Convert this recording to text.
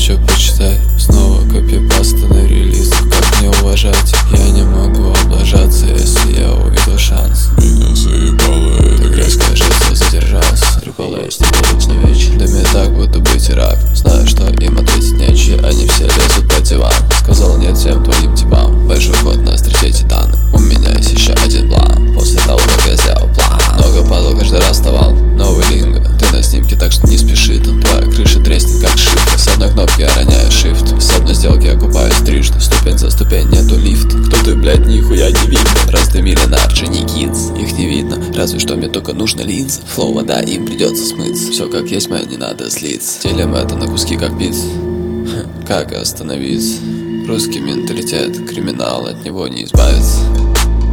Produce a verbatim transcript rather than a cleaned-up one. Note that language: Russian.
еще почитай. Снова копипаста на релизах. Как мне уважать? Я не могу облажаться, если я увидел шанс. Меня заебало эта грязь, кажется, задержался. Трипл Эй, лично вечер. Да мне так будто быть рак. Знаю, что им ответить нечего. Они все лезут под диван. Сказал нет всем твоим типам. Большой ход на встрече титаны. У меня есть еще один план. После того, как я сделал план. Много падал, каждый раз вставал. Новый линго. Ты на снимке, так что не спеши. Там твоя крыша треснет как шифр. С одной кнопки я роняю shift. С одной сделки я купаюсь трижды. Ступень за ступень, нету лифта. Кто ты, блядь, нихуя не видно. Раз ты миллионер, Дженни Кидс. Их не видно, разве что мне только нужно линза. Флоу, вода, им придется смыться. Все как есть, мне не надо злиться. Делим это на куски как пицца. Как остановиться? Русский менталитет, криминал, от него не избавиться.